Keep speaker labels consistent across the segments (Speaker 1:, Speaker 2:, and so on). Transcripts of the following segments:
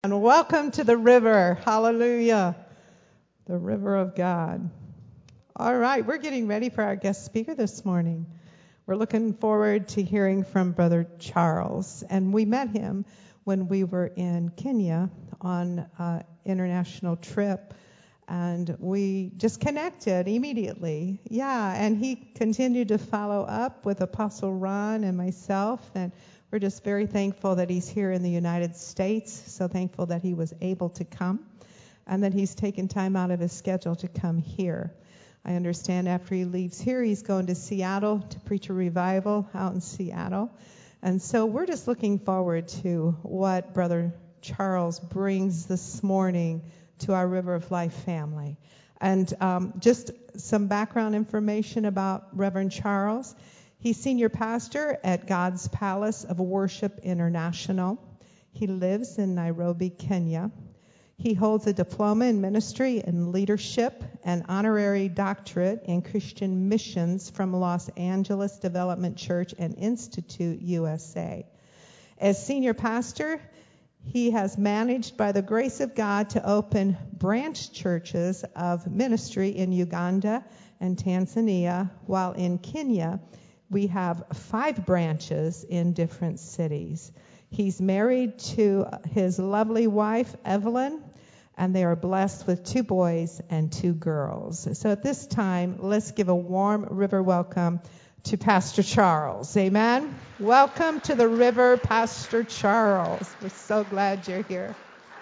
Speaker 1: And welcome to the river. Hallelujah. The river of God. All right, we're getting ready for our guest speaker this morning. We're looking forward to hearing from Brother Charles. And we met him when we were in Kenya on an international trip. And we just connected immediately. Yeah, and he continued to follow up with Apostle Ron and myself. And we're just very thankful that he's here in the United States. So thankful that he was able to come and that he's taken time out of his schedule to come here. I understand after he leaves here, he's going to Seattle to preach a revival out in Seattle. And so we're just looking forward to what Brother Charles brings this morning to our River of Life family. And just some background information about Reverend Charles. He's senior pastor at God's Palace of Worship International. He lives in Nairobi, Kenya. He holds a diploma in ministry and leadership and honorary doctorate in Christian missions from Los Angeles Development Church and Institute, USA. As senior pastor, he has managed, by the grace of God, to open branch churches of ministry in Uganda and Tanzania, while in Kenya, we have 5 branches in different cities. He's married to his lovely wife, Evelyn, and they are blessed with 2 boys and 2 girls. So at this time, let's give a warm river welcome to Pastor Charles. Amen. Welcome to the river, Pastor Charles. We're so glad you're here.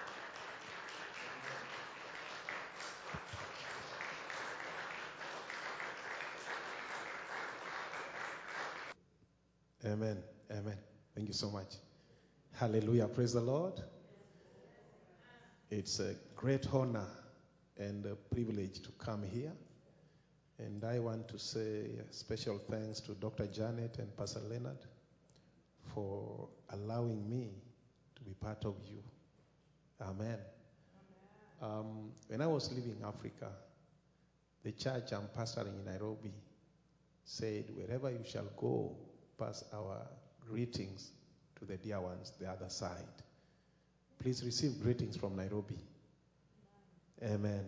Speaker 2: Amen. Amen. Thank you so much. Hallelujah. Praise the Lord. It's a great honor and a privilege to come here. And I want to say special thanks to Dr. Janet and Pastor Leonard for allowing me to be part of you. Amen. When I was leaving Africa, the church I'm pastoring in Nairobi said, wherever you shall go, pass our greetings to the dear ones, the other side. Please receive greetings from Nairobi. Amen.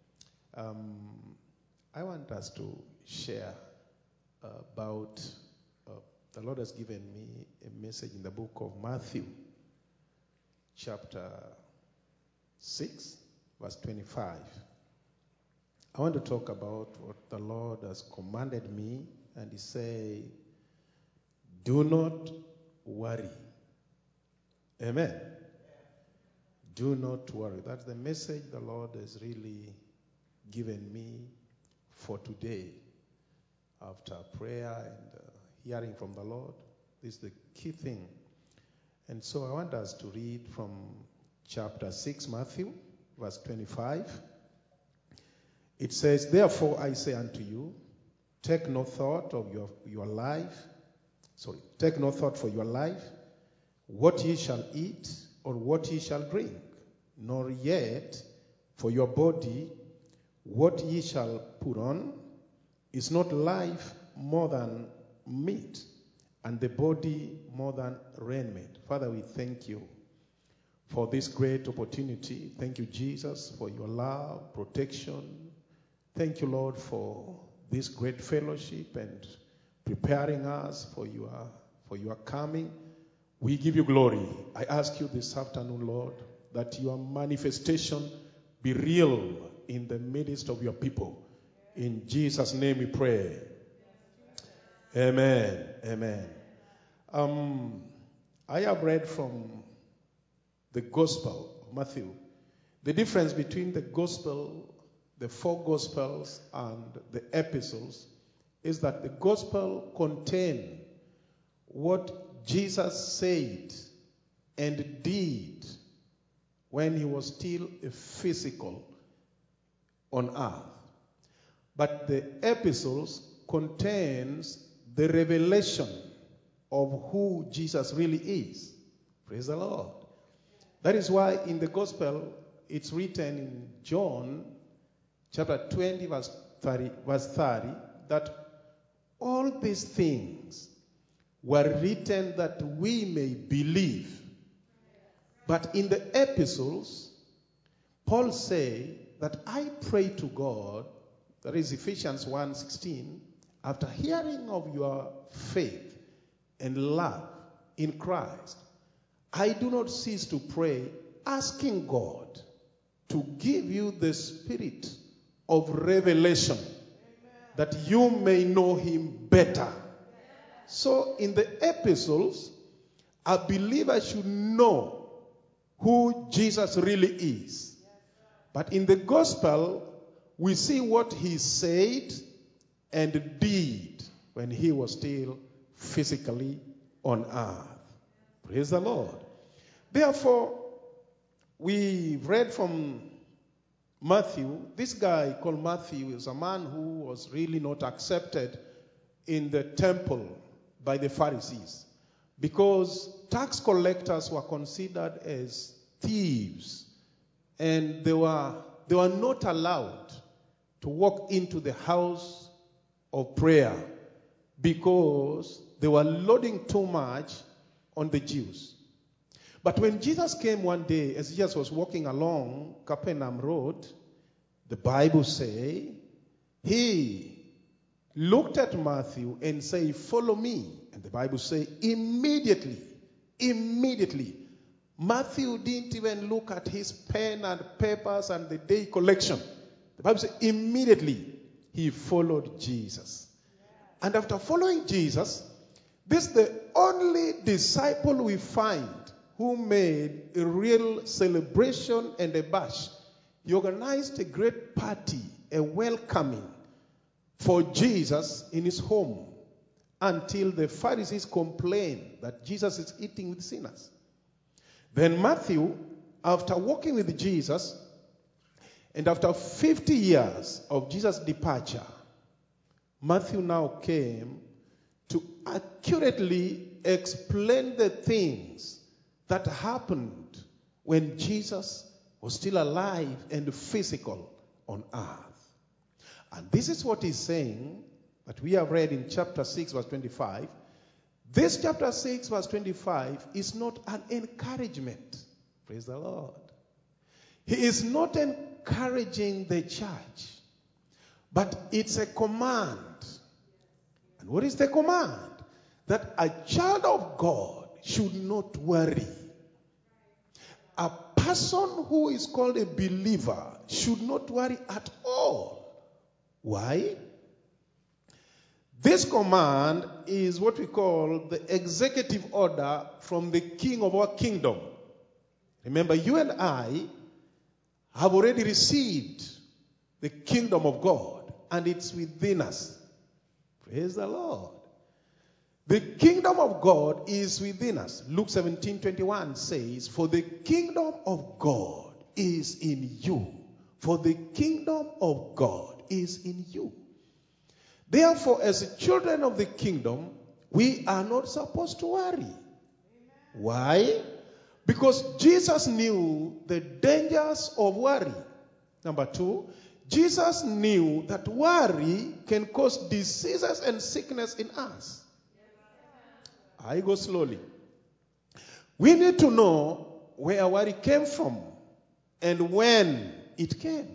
Speaker 2: I want us to share about, the Lord has given me a message in the book of Matthew, chapter 6, verse 25. I want to talk about what the Lord has commanded me, and He say, do not worry. Amen. Do not worry. That's the message the Lord has really given me for today. After prayer and hearing from the Lord, this is the key thing. And so I want us to read from chapter 6, Matthew, verse 25. It says, therefore I say unto you, take no thought of your life. Take no thought for your life, what ye shall eat or what ye shall drink, nor yet for your body, what ye shall put on. Is not life more than meat, and the body more than raiment? Father, we thank you for this great opportunity. Thank you, Jesus, for your love, protection. Thank you, Lord, for this great fellowship and preparing us for your coming. We give you glory. I ask you this afternoon, Lord, that your manifestation be real in the midst of your people. In Jesus' name we pray. Amen. Amen. I have read from the Gospel of Matthew. The difference between the Gospel, the 4 Gospels, and the epistles is that the Gospel contain what Jesus said and did when he was still a physical on earth. But the epistles contains the revelation of who Jesus really is. Praise the Lord. That is why in the Gospel it's written in John chapter 20 verse 30 that all these things were written that we may believe But in the epistles, Paul say that I pray to God, that is Ephesians 1:16, after hearing of your faith and love in Christ, I do not cease to pray, asking God to give you the spirit of revelation, that you may know him better. So in the epistles, a believer should know who Jesus really is. But in the gospel, we see what he said and did when he was still physically on earth. Praise the Lord. Therefore, we read from Matthew. This guy called Matthew is a man who was really not accepted in the temple by the Pharisees, because tax collectors were considered as thieves, and they were not allowed to walk into the house of prayer because they were loading too much on the Jews. But when Jesus came one day, as Jesus was walking along Capernaum Road, the Bible say he looked at Matthew and said, "Follow me." And the Bible say immediately, Matthew didn't even look at his pen and papers and the day collection. The Bible says immediately he followed Jesus. And after following Jesus, this is the only disciple we find who made a real celebration and a bash. He organized a great party, a welcoming for Jesus in his home, until the Pharisees complained that Jesus is eating with sinners. Then Matthew, after walking with Jesus, and after 50 years of Jesus' departure, Matthew now came to accurately explain the things that happened when Jesus was still alive and physical on earth. And this is what he's saying that we have read in chapter 6, verse 25. This chapter 6, verse 25 is not an encouragement. Praise the Lord. He is not encouraging the church, but it's a command. And what is the command? That a child of God should not worry. A person who is called a believer should not worry at all. Why? This command is what we call the executive order from the king of our kingdom. Remember, you and I have already received the kingdom of God, and it's within us. Praise the Lord. The kingdom of God is within us. Luke 17:21 says, "For the kingdom of God is in you." For the kingdom of God is in you. Therefore, as children of the kingdom, we are not supposed to worry. Amen. Why? Because Jesus knew the dangers of worry. Number two, Jesus knew that worry can cause diseases and sickness in us. I go slowly. We need to know where worry came from and when it came.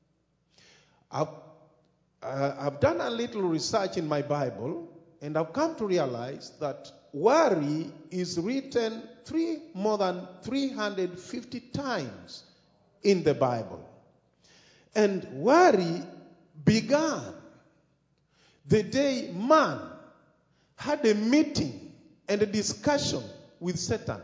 Speaker 2: I've done a little research in my Bible, and I've come to realize that worry is written more than 350 times in the Bible. And worry began the day man had a meeting and a discussion with Satan.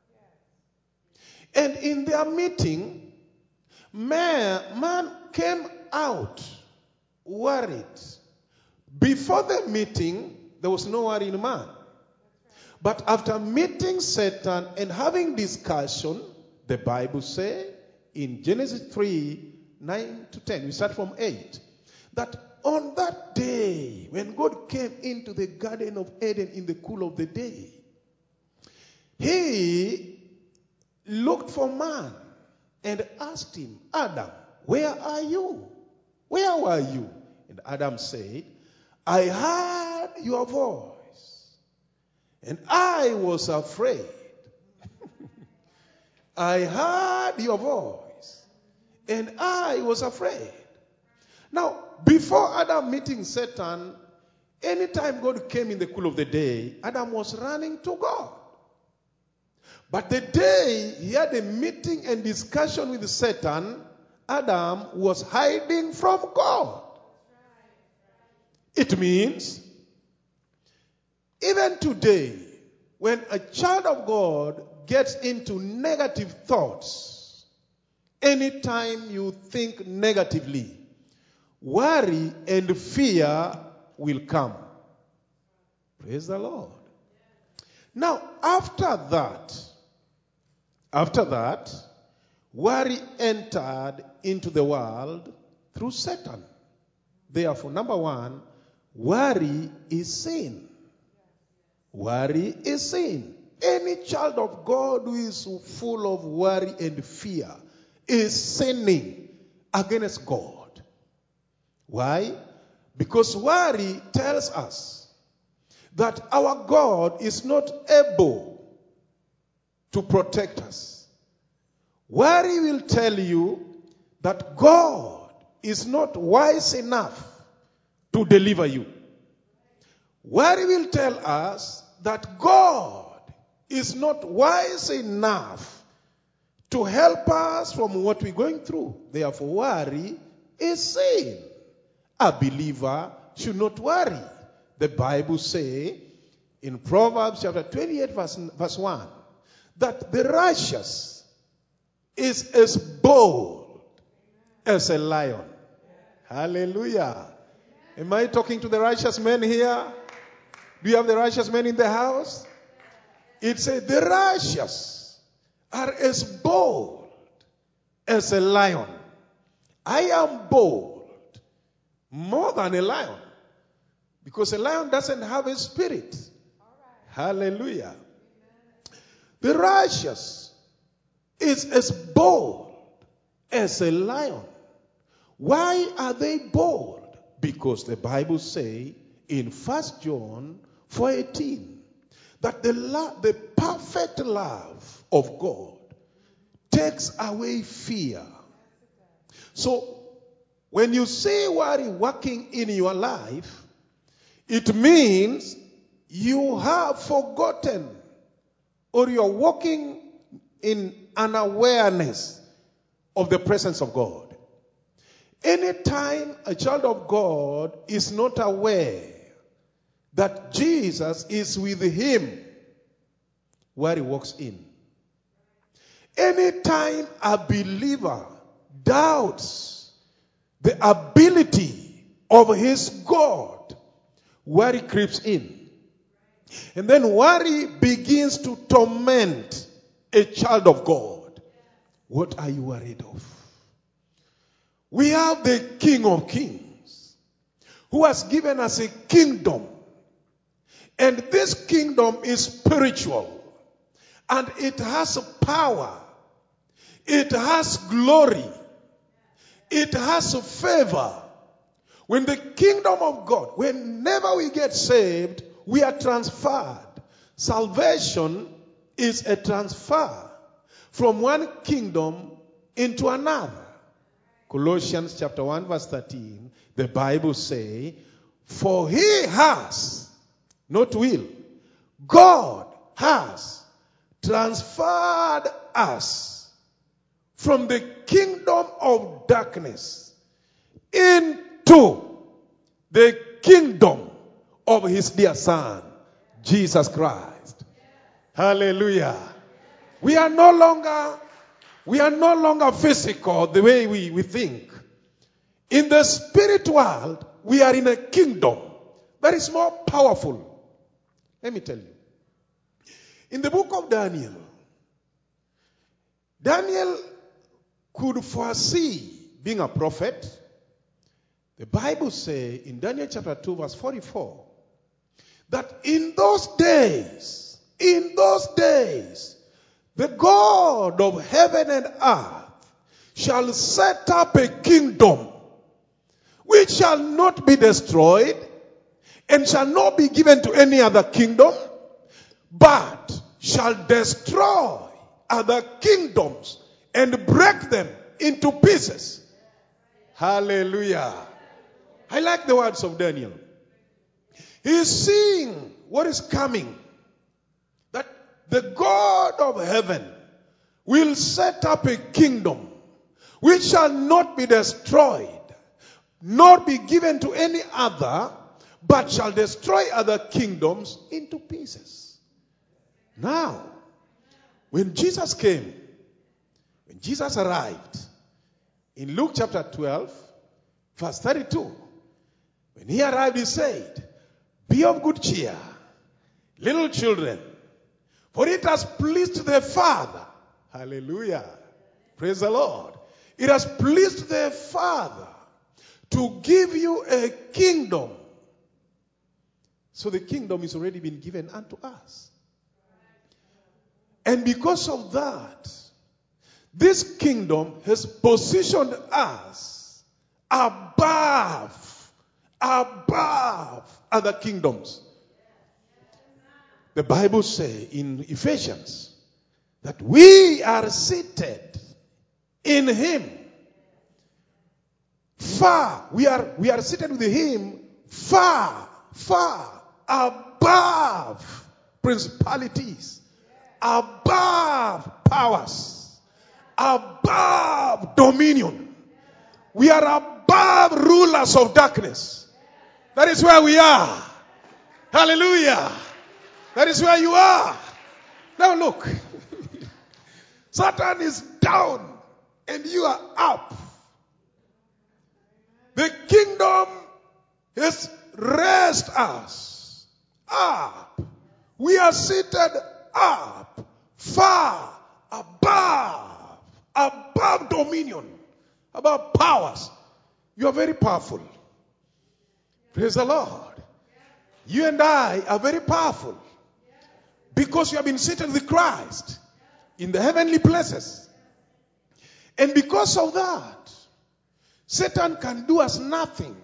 Speaker 2: And in their meeting, man came out worried. Before the meeting, there was no worry in man. But after meeting Satan and having discussion, the Bible says in Genesis 3:9-10, we start from 8, that on that day, when God came into the Garden of Eden in the cool of the day, he looked for man and asked him, "Adam, where are you? Where were you?" And Adam said, "I heard your voice, and I was afraid." I heard your voice, and I was afraid. Now, before Adam meeting Satan, anytime God came in the cool of the day, Adam was running to God. But the day he had a meeting and discussion with Satan, Adam was hiding from God. It means, even today, when a child of God gets into negative thoughts, anytime you think negatively, worry and fear will come. Praise the Lord. Now, after that, worry entered into the world through Satan. Therefore, number one, worry is sin. Worry is sin. Any child of God who is full of worry and fear is sinning against God. Why? Because worry tells us that our God is not able to protect us. Worry will tell you that God is not wise enough to deliver you. Worry will tell us that God is not wise enough to help us from what we're going through. Therefore, worry is sin. A believer should not worry. The Bible says in Proverbs chapter 28 verse 1 that the righteous is as bold as a lion. Hallelujah. Am I talking to the righteous men here? Do you have the righteous men in the house? It says the righteous are as bold as a lion. I am bold more than a lion, because a lion doesn't have a spirit. Hallelujah. The righteous is as bold as a lion. Why are they bold? Because the Bible says in 1 John 4:18 that the perfect love of God takes away fear. So, when you see worry working in your life, it means you have forgotten or you are walking in unawareness of the presence of God. Anytime a child of God is not aware that Jesus is with him, worry walks in. Anytime a believer doubts the ability of his God, worry creeps in. And then worry begins to torment a child of God. What are you worried of? We have the King of Kings who has given us a kingdom. And this kingdom is spiritual. And it has power. It has glory. It has favor. When the kingdom of God, whenever we get saved, we are transferred. Salvation is a transfer from one kingdom into another. Colossians chapter 1 verse 13, the Bible says, for he has, not will, God has transferred us from the kingdom of darkness into the kingdom of his dear Son, Jesus Christ. Hallelujah. We are no longer physical the way we think. In the spirit world, we are in a kingdom that is more powerful. Let me tell you. In the book of Daniel, Daniel could foresee being a prophet. The Bible says in Daniel chapter 2 verse 44 that in those days, the God of heaven and earth shall set up a kingdom which shall not be destroyed and shall not be given to any other kingdom, but shall destroy other kingdoms and break them into pieces. Hallelujah. I like the words of Daniel. He is seeing what is coming. That the God of heaven will set up a kingdom which shall not be destroyed, nor be given to any other, but shall destroy other kingdoms into pieces. Now, when Jesus came, when Jesus arrived, in Luke chapter 12, verse 32, when he arrived, he said, "Be of good cheer, little children, for it has pleased the Father." Hallelujah. Praise the Lord. It has pleased the Father to give you a kingdom. So the kingdom has already been given unto us. And because of that, this kingdom has positioned us above other kingdoms. The Bible says in Ephesians that we are seated in Him. We are seated with Him far above principalities, above powers, above dominion. We are above rulers of darkness. That is where we are. Hallelujah. That is where you are. Now look. Satan is down and you are up. The kingdom has raised us up. We are seated up, far above dominion, above powers. You are very powerful. Praise the Lord. You and I are very powerful because you have been seated with Christ in the heavenly places. And because of that, Satan can do us nothing.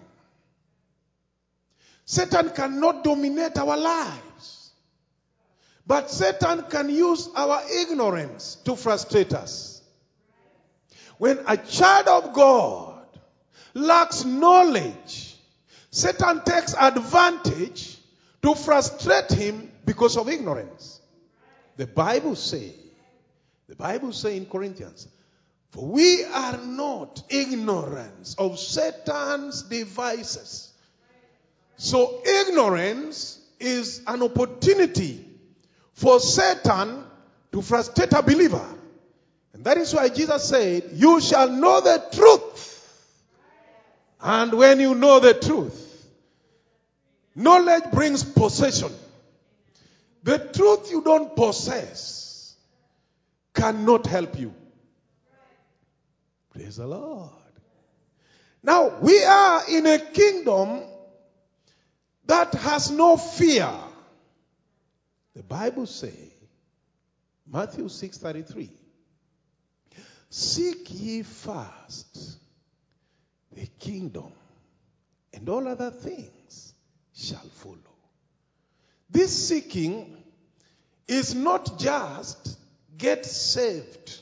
Speaker 2: Satan cannot dominate our lives. But Satan can use our ignorance to frustrate us. When a child of God lacks knowledge, Satan takes advantage to frustrate him because of ignorance. The Bible says in Corinthians, "For we are not ignorant of Satan's devices." So ignorance is an opportunity for Satan to frustrate a believer. And that is why Jesus said, "You shall know the truth. And when you know the truth," knowledge brings possession. The truth you don't possess cannot help you. Praise the Lord. Now, we are in a kingdom that has no fear. The Bible says, Matthew 6:33, "Seek ye first the kingdom, and all other things shall follow." This seeking is not just get saved.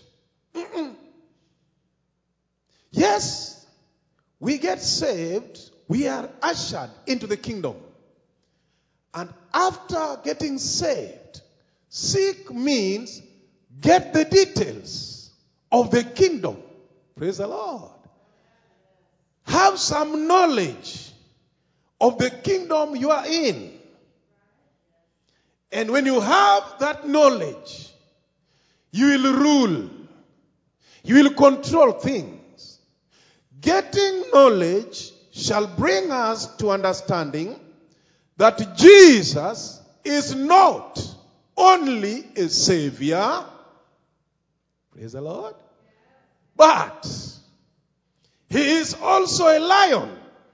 Speaker 2: Yes, we get saved, we are ushered into the kingdom. And after getting saved, seek means get the details of the kingdom. Praise the Lord. Have some knowledge of the kingdom you are in. And when you have that knowledge, you will rule. You will control things. Getting knowledge shall bring us to understanding that Jesus is not only a savior, praise the Lord, but he is also a lion.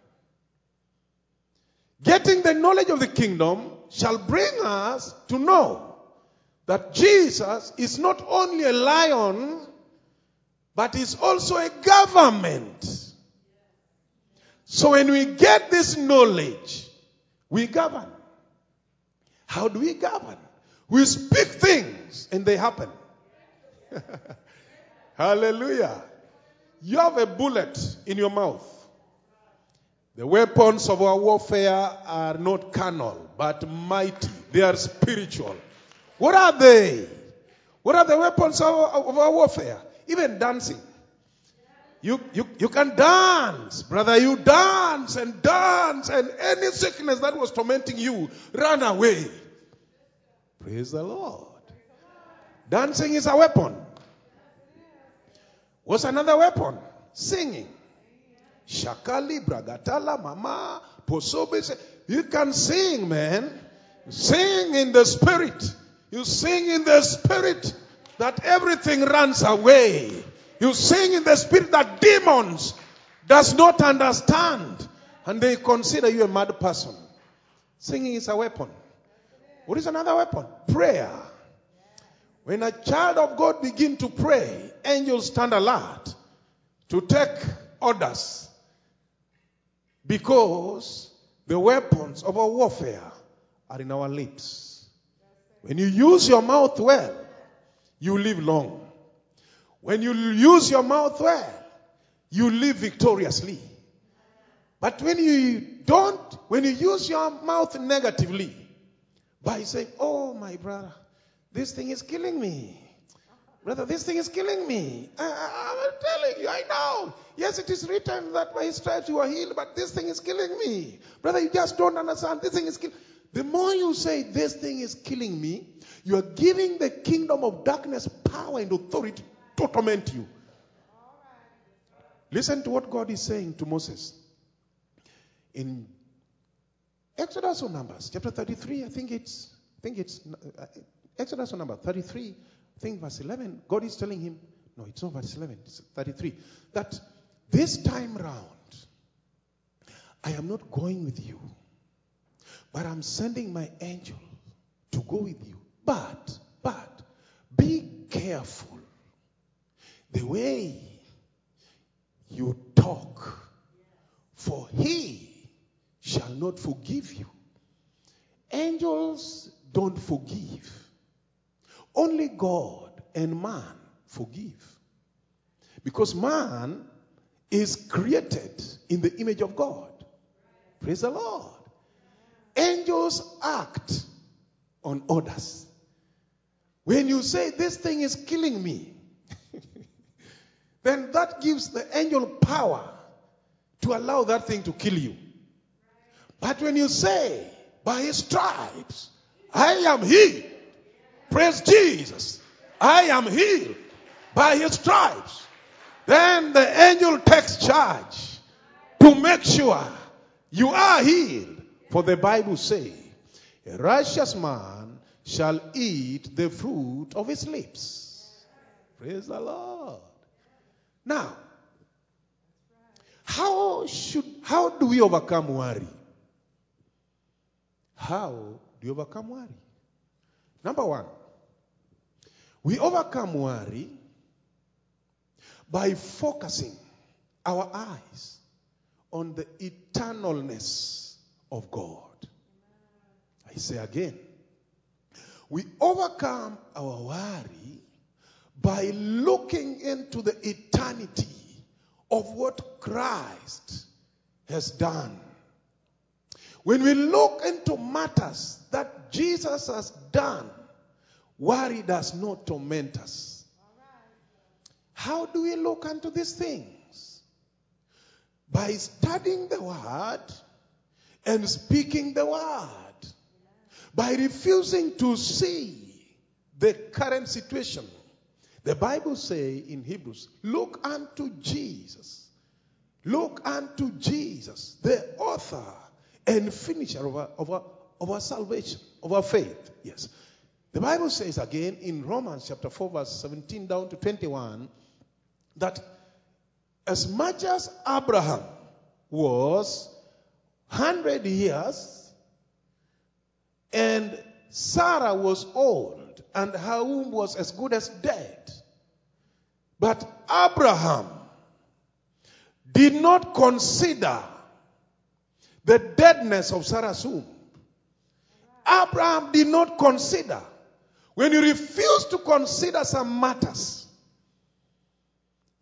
Speaker 2: Getting the knowledge of the kingdom shall bring us to know that Jesus is not only a lion, but is also a government. So when we get this knowledge, we govern. How do we govern? We speak things and they happen. Hallelujah. You have a bullet in your mouth. The weapons of our warfare are not carnal, but mighty. They are spiritual. What are they? What are the weapons of our warfare? Even dancing. You can dance, brother. You dance, and any sickness that was tormenting you, run away. Praise the Lord. Dancing is a weapon. What's another weapon? Singing. Shakali, Bragatala, Mama, Posobe. You can sing, man. Sing in the spirit. You sing in the spirit that everything runs away. You sing in the spirit that demons does not understand. And they consider you a mad person. Singing is a weapon. What is another weapon? Prayer. When a child of God begins to pray, angels stand alert to take orders. Because the weapons of our warfare are in our lips. When you use your mouth well, you live long. When you use your mouth well, you live victoriously. But when you use your mouth negatively, by saying, oh my brother, this thing is killing me. Brother, this thing is killing me. I'm telling you, I know. Yes, it is written that by his stripes you are healed, but this thing is killing me. Brother, you just don't understand. This thing is killing. The more you say this thing is killing me, you are giving the kingdom of darkness power and authority to torment you. Listen to what God is saying to Moses. In Exodus or Numbers, chapter 33, I think it's Exodus or Numbers 33, I think verse 11, God is telling him, no, it's not verse 11, it's 33, that this time round, I am not going with you, but I'm sending my angel to go with you. But, be careful the way you talk, for he shall not forgive you. Angels don't forgive. Only God and man forgive. Because man is created in the image of God. Praise the Lord. Angels act on orders. When you say this thing is killing me, then that gives the angel power to allow that thing to kill you. But when you say, by his stripes, I am healed. Praise Jesus. I am healed by his stripes. Then the angel takes charge to make sure you are healed. For the Bible says, a righteous man shall eat the fruit of his lips. Praise the Lord. Now, how do we overcome worry? How do you overcome worry? Number one, we overcome worry by focusing our eyes on the eternalness of God. I say again, we overcome our worry by looking into the eternity of what Christ has done. When we look into matters that Jesus has done, worry does not torment us. How do we look into these things? By studying the word and speaking the word. By refusing to see the current situation. The Bible says in Hebrews, look unto Jesus. Look unto Jesus, the author and finisher of our salvation, of our faith. Yes. The Bible says again in Romans chapter 4 verse 17 down to 21 that as much as Abraham was 100 years and Sarah was old and her womb was as good as dead, but Abraham did not consider the deadness of Sarah's womb. Abraham did not consider. When you refuse to consider some matters,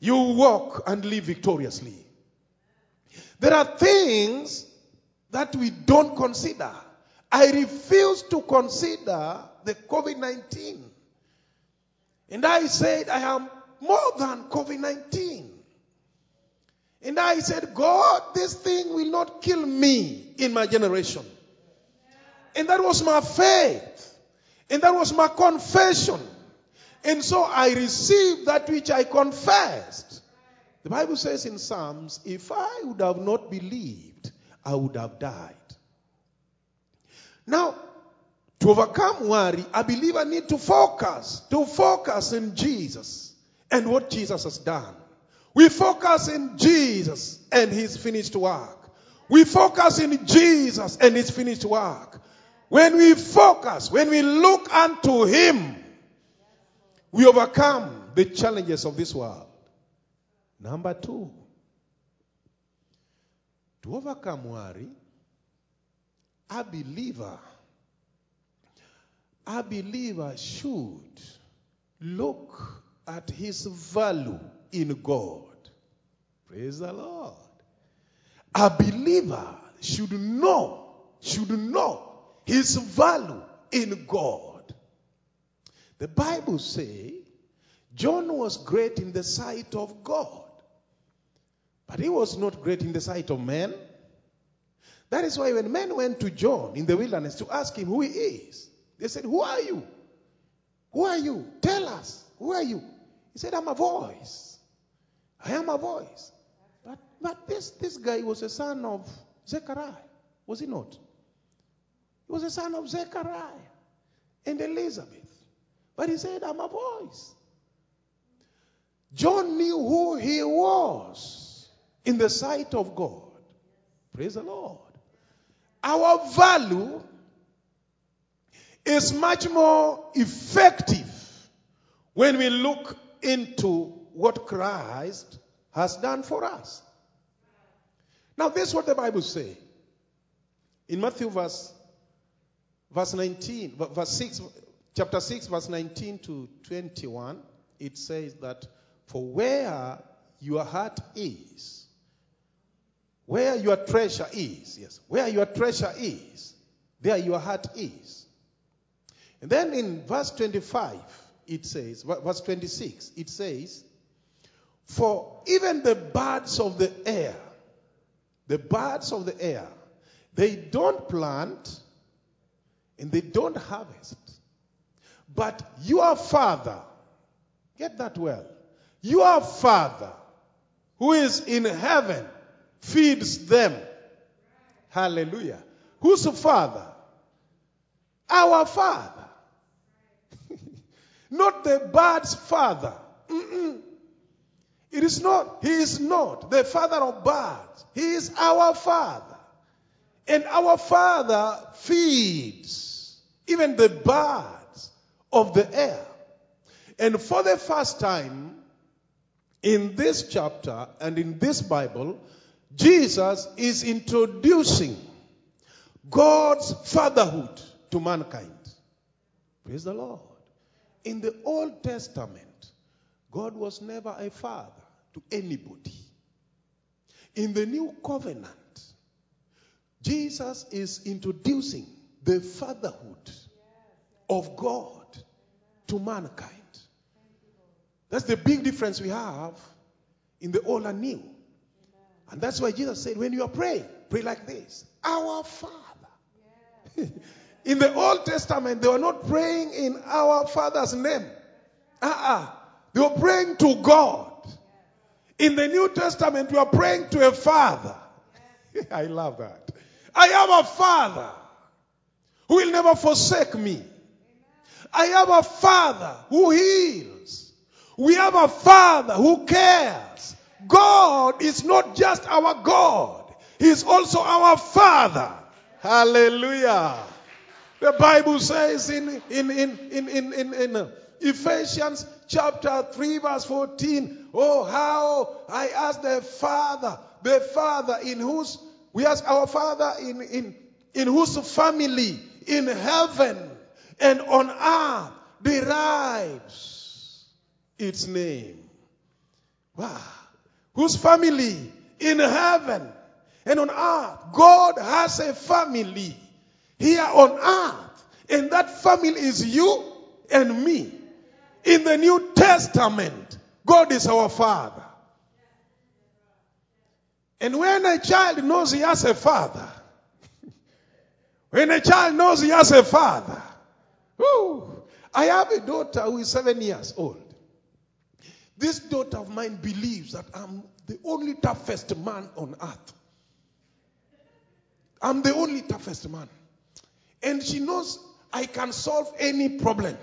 Speaker 2: you walk and live victoriously. There are things that we don't consider. I refuse to consider the COVID-19. And I said, I am more than COVID-19. And I said, God, this thing will not kill me in my generation. And that was my faith. And that was my confession. And so I received that which I confessed. The Bible says in Psalms, if I would have not believed, I would have died. Now, to overcome worry, I believe I need to focus in Jesus and what Jesus has done. We focus in Jesus and his finished work. We focus in Jesus and his finished work. When we focus, when we look unto him, we overcome the challenges of this world. Number 2, to overcome worry, a believer should look at his value in God. Praise the Lord. A believer should know his value in God. The Bible says John was great in the sight of God, but he was not great in the sight of men. That is why when men went to John in the wilderness to ask him who he is, they said, who are you? Who are you? Tell us. Who are you? He said, I'm a voice. I am a voice. But this guy was a son of Zechariah. Was he not? He was a son of Zechariah and Elizabeth. But he said, I'm a voice. John knew who he was in the sight of God. Praise the Lord. Our value is much more effective when we look into what Christ has done for us. Now, this is what the Bible says. In Matthew verse 19, verse 6, chapter 6, verse 19 to 21, it says that, for where your heart is, where your treasure is, where your treasure is, there your heart is. And then in verse 25, it says, verse 26, it says, for even the birds of the air, they don't plant and they don't harvest. But your Father, get that well, your Father who is in heaven feeds them. Hallelujah. Whose Father? Our Father. Not the bird's father. It is not. He is not the father of birds. He is our Father. And our Father feeds even the birds of the air. And for the first time in this chapter and in this Bible, Jesus is introducing God's fatherhood to mankind. Praise the Lord. In the Old Testament, God was never a father to anybody. In the New Covenant, Jesus is introducing the fatherhood of God to mankind. That's the big difference we have in the Old and New. And that's why Jesus said, when you are praying, pray like this: Our Father. In the Old Testament, they were not praying in our Father's name. They were praying to God. In the New Testament, we are praying to a Father. I love that. I have a Father who will never forsake me. I have a Father who heals. We have a Father who cares. God is not just our God. He is also our Father. Hallelujah. The Bible says in Ephesians chapter 3 verse 14, oh, how I ask the Father in whose, we ask our Father in whose family in heaven and on earth derives its name. Wow. Whose family in heaven and on earth. God has a family here on earth. And that family is you and me. In the New Testament, God is our Father. And when a child knows he has a father, when a child knows he has a father, I have a daughter who is 7 years old. This daughter of mine believes that I'm the only toughest man on earth. I'm the only toughest man. And she knows I can solve any problem.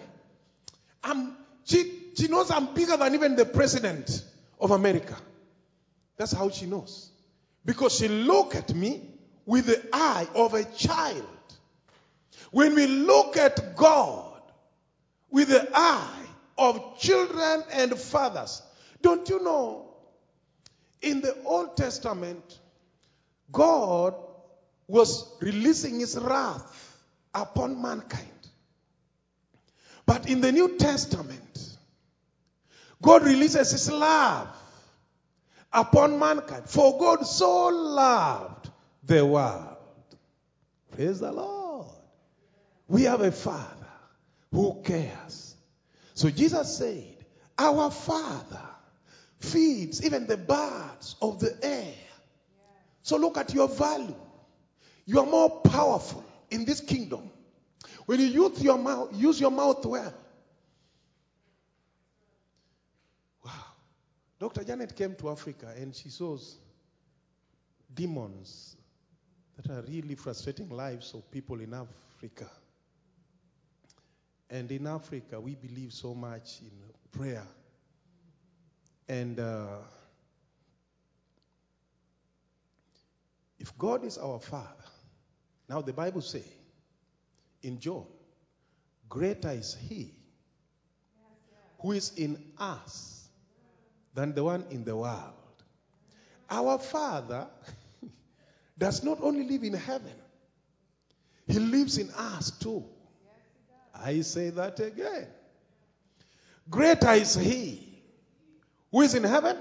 Speaker 2: She knows I'm bigger than even the president of America. That's how she knows. Because she looks at me with the eye of a child. When we look at God with the eye of children and fathers, don't you know, in the Old Testament, God was releasing his wrath upon mankind. But in the New Testament, God releases his love upon mankind. For God so loved the world. Praise the Lord. We have a Father who cares. So Jesus said, our Father feeds even the birds of the air. So look at your value. You are more powerful in this kingdom when you use your mouth well. Wow. Dr. Janet came to Africa and she saw demons that are really frustrating lives of people in Africa. And in Africa, we believe so much in prayer. And if God is our Father, now the Bible says in John, greater is He who is in us than the one in the world. Our Father does not only live in heaven, He lives in us too. I say that again. Greater is He who is in heaven,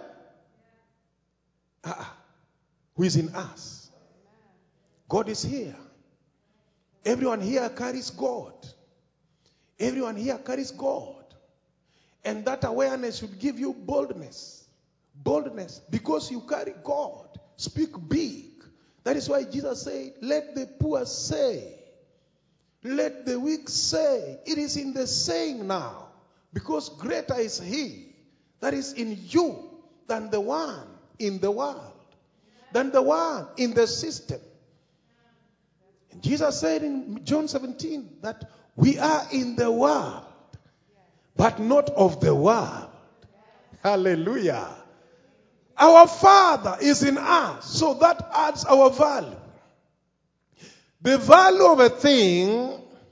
Speaker 2: who is in us. God is here. Everyone here carries God. Everyone here carries God. And that awareness should give you boldness. Boldness. Because you carry God. Speak big. That is why Jesus said, let the poor say. Let the weak say. It is in the saying now. Because greater is He that is in you than the one in the world. Than the one in the system. And Jesus said in John 17 that we are in the world, but not of the world. Hallelujah. Our Father is in us, so that adds our value. The value of a thing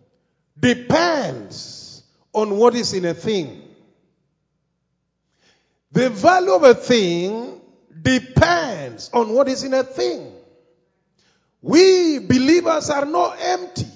Speaker 2: depends on what is in a thing. The value of a thing depends on what is in a thing. We believers are not empty.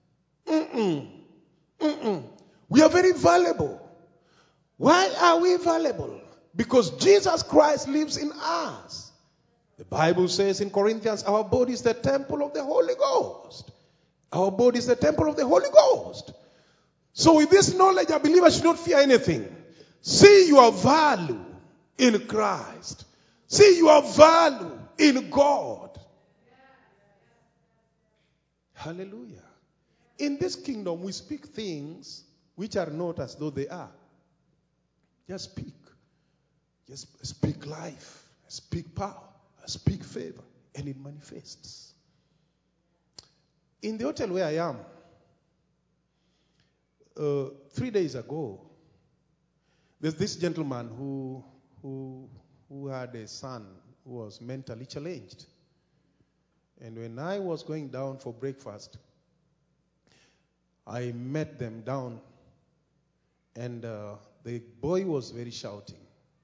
Speaker 2: We are very valuable. Why are we valuable? Because Jesus Christ lives in us. The Bible says in Corinthians, our body is the temple of the Holy Ghost. Our body is the temple of the Holy Ghost. So with this knowledge, a believer should not fear anything. See your value in Christ. See your value in God. Hallelujah. In this kingdom, we speak things which are not as though they are. Just speak. Just speak life. Speak power. Speak favor. And it manifests. In the hotel where I am, 3 days ago, there's this gentleman who had a son who was mentally challenged. And when I was going down for breakfast, I met them down, and the boy was very shouting.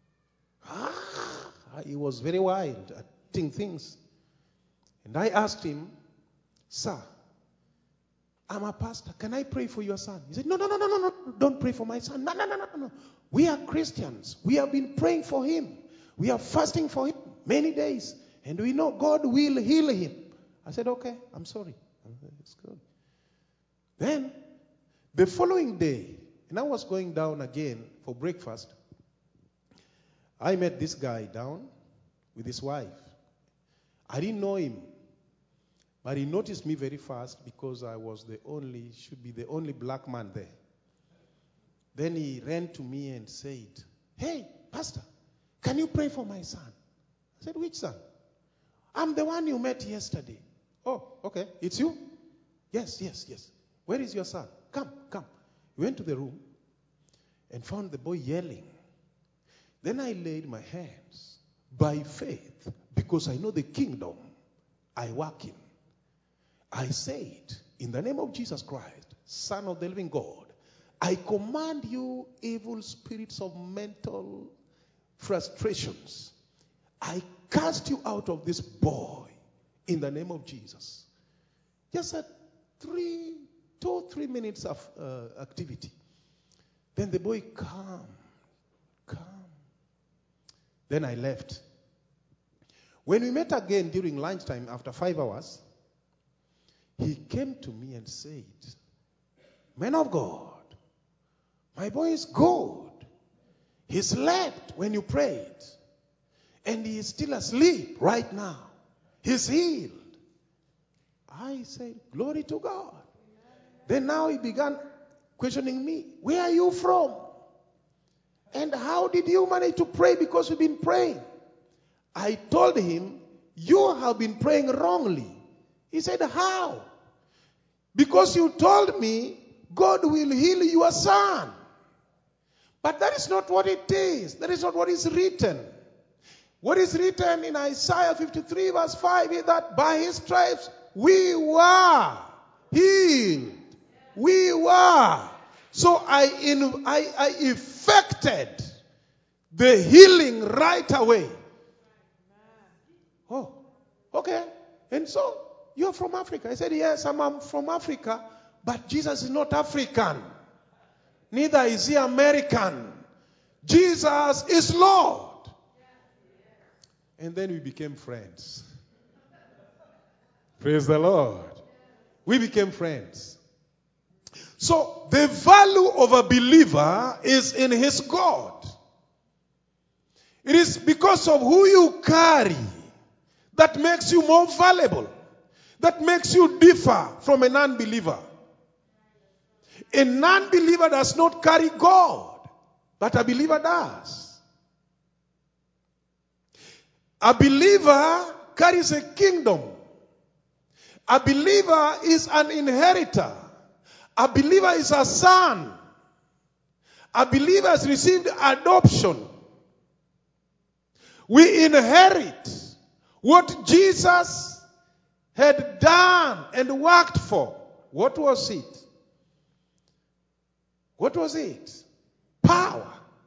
Speaker 2: He was very wild, acting things. And I asked him, sir, I'm a pastor. Can I pray for your son? He said, no, don't pray for my son. No. We are Christians. We have been praying for him. We are fasting for him many days. And we know God will heal him. I said, okay, I'm sorry. It's good. Then, the following day, and I was going down again for breakfast, I met this guy down with his wife. I didn't know him, but he noticed me very fast because I was should be the only black man there. Then he ran to me and said, hey, Pastor, can you pray for my son? I said, which son? I'm the one you met yesterday. Oh, okay. It's you? Yes. Where is your son? Come. We went to the room and found the boy yelling. Then I laid my hands by faith because I know the kingdom I work in. I said, in the name of Jesus Christ, Son of the living God, I command you, evil spirits of mental frustrations. I cast you out of this boy in the name of Jesus. Just a 2-3 minutes of activity. Then the boy calm. Then I left. When we met again during lunchtime after 5 hours, he came to me and said, man of God, my boy is good. He slept when you prayed. And he is still asleep right now. He's healed. I said, glory to God. Then now he began questioning me. Where are you from? And how did you manage to pray? Because we've been praying. I told him, you have been praying wrongly. He said, how? Because you told me God will heal your son. But that is not what it is. That is not what is written. What is written in Isaiah 53 verse 5 is that by his stripes we were healed. We were. So I effected the healing right away. Oh, okay. And so, you're from Africa. I said, yes, I'm from Africa. But Jesus is not African. Neither is he American. Jesus is Lord. And then we became friends. Praise the Lord. We became friends. So, the value of a believer is in his God. It is because of who you carry that makes you more valuable. That makes you differ from a non-believer. A non-believer does not carry God, but a believer does. A believer carries a kingdom. A believer is an inheritor. A believer is a son. A believer has received adoption. We inherit what Jesus had done and worked for. What was it? What was it? Power.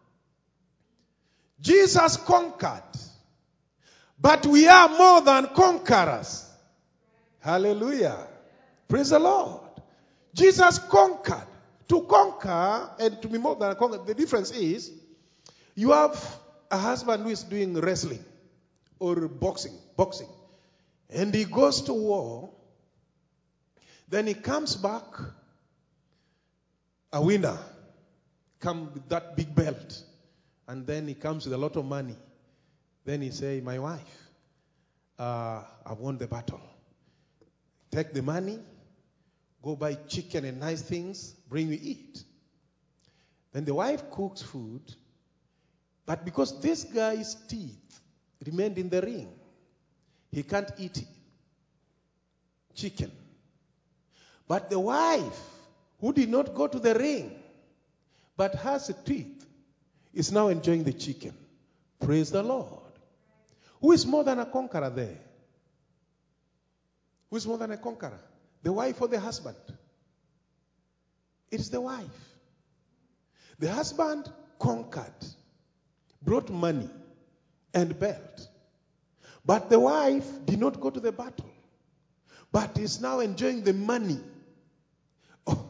Speaker 2: Jesus conquered. But we are more than conquerors. Hallelujah. Praise the Lord. Jesus conquered. To conquer and to be more than a conqueror, the difference is you have a husband who is doing wrestling or boxing. And he goes to war. Then he comes back a winner. Come with that big belt. And then he comes with a lot of money. Then he say, my wife, I've won the battle. Take the money, go buy chicken and nice things, bring me eat. Then the wife cooks food, but because this guy's teeth remained in the ring, he can't eat chicken. But the wife, who did not go to the ring, but has teeth, is now enjoying the chicken. Praise the Lord. Who is more than a conqueror there? Who is more than a conqueror? The wife or the husband? It is the wife. The husband conquered, brought money and belt. But the wife did not go to the battle, but is now enjoying the money. Oh.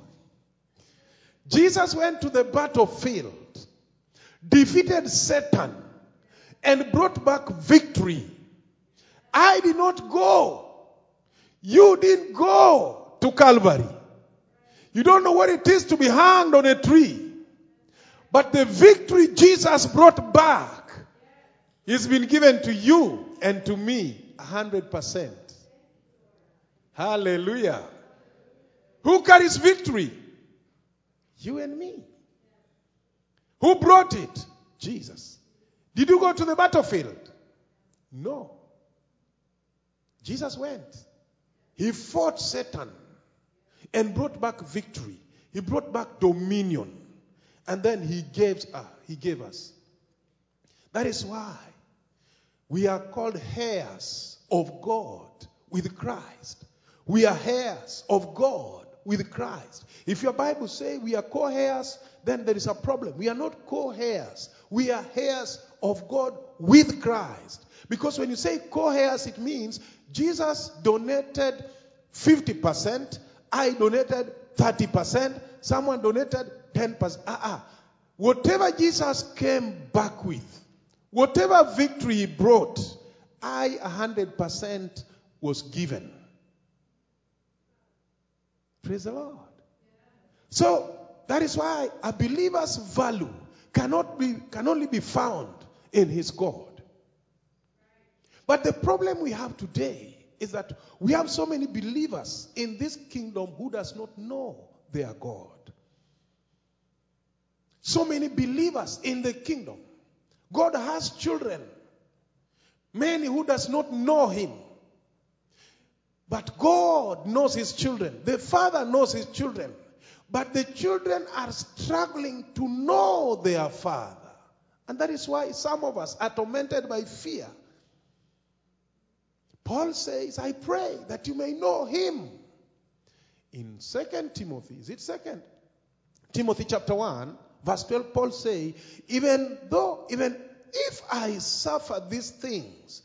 Speaker 2: Jesus went to the battlefield, defeated Satan, and brought back victory. I did not go. You didn't go to Calvary. You don't know what it is to be hanged on a tree. But the victory Jesus brought back has been given to you and to me 100%. Hallelujah. Who carries victory? You and me. Who brought it? Jesus. Did you go to the battlefield? No. Jesus went. He fought Satan and brought back victory. He brought back dominion. And then he gave us. That is why we are called heirs of God with Christ. We are heirs of God with Christ. If your Bible says we are co-heirs, then there is a problem. We are not co-heirs. We are heirs of God with Christ. Because when you say co-heirs, it means Jesus donated 50%, I donated 30%, someone donated 10%. Whatever Jesus came back with, whatever victory he brought, 100% was given. Praise the Lord. So that is why a believer's value can only be found in his God. But the problem we have today is that we have so many believers in this kingdom who does not know their God. So many believers in the kingdom. God has children. Many who does not know him. But God knows his children. The Father knows his children. But the children are struggling to know their Father. And that is why some of us are tormented by fear. Paul says, I pray that you may know him. In 2 Timothy, is it 2 Timothy chapter 1, verse 12, Paul says, even if I suffer these things,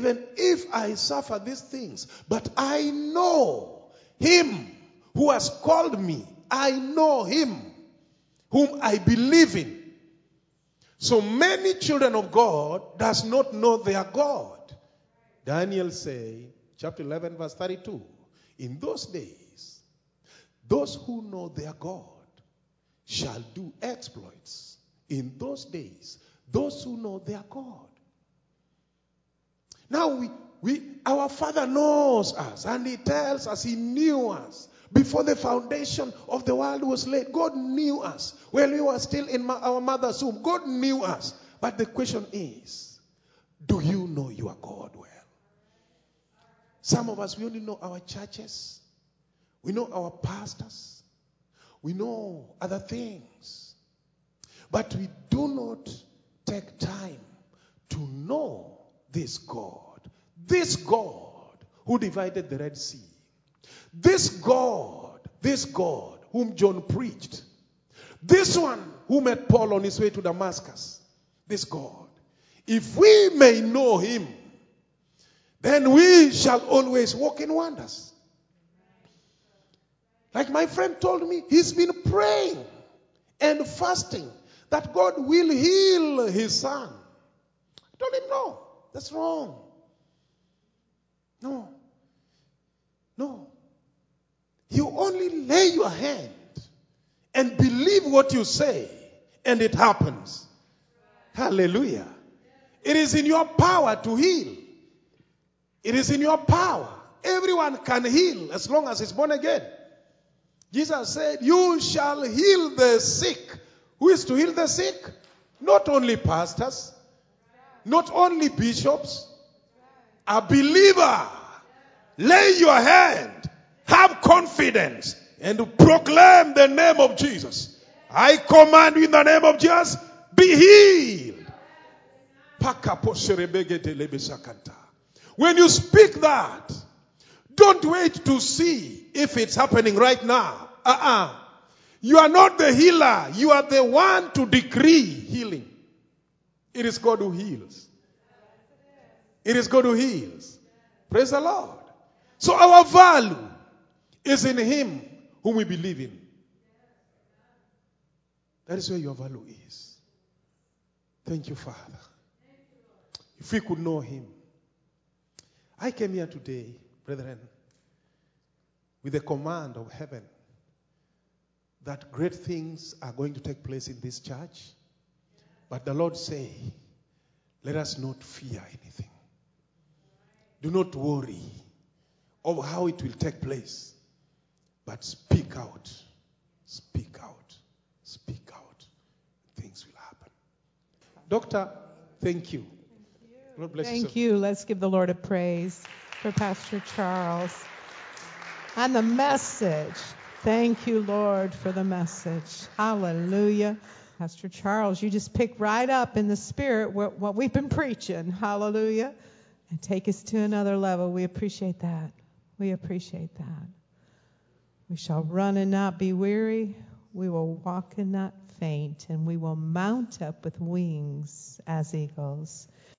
Speaker 2: but I know him who has called me. I know him whom I believe in. So many children of God does not know their God. Daniel say, chapter 11, verse 32, in those days, those who know their God shall do exploits. In those days, those who know their God. Now our Father knows us, and he tells us he knew us before the foundation of the world was laid. God knew us when we were still in our mother's womb. God knew us. But the question is, do you know your God well? Some of us, we only know our churches. We know our pastors. We know other things. But we do not take time to know this God. This God who divided the Red Sea. This God whom John preached. This one who met Paul on his way to Damascus. This God. If we may know him, then we shall always walk in wonders. Like my friend told me, he's been praying and fasting that God will heal his son. I told him, no, that's wrong. No. You only lay your hand and believe what you say, and it happens. Hallelujah. It is in your power to heal. It is in your power. Everyone can heal as long as it's born again. Jesus said, you shall heal the sick. Who is to heal the sick? Not only pastors. Not only bishops. A believer. Lay your hand. Have confidence. And proclaim the name of Jesus. I command you in the name of Jesus, be healed. When you speak that, don't wait to see if it's happening right now. You are not the healer. You are the one to decree healing. It is God who heals. It is God who heals. Praise the Lord. So our value is in him whom we believe in. That is where your value is. Thank you, Father. If we could know him. I came here today, brethren, with a command of heaven that great things are going to take place in this church. But the Lord say, let us not fear anything. Do not worry of how it will take place. But speak out. Speak out. Speak out. Things will happen. Doctor, thank you. Lord bless you.
Speaker 1: Thank you. Let's give the Lord a praise for Pastor Charles. And the message. Thank you, Lord, for the message. Hallelujah. Pastor Charles, you just pick right up in the spirit what we've been preaching. Hallelujah. And take us to another level. We appreciate that. We appreciate that. We shall run and not be weary. We will walk and not faint. And we will mount up with wings as eagles.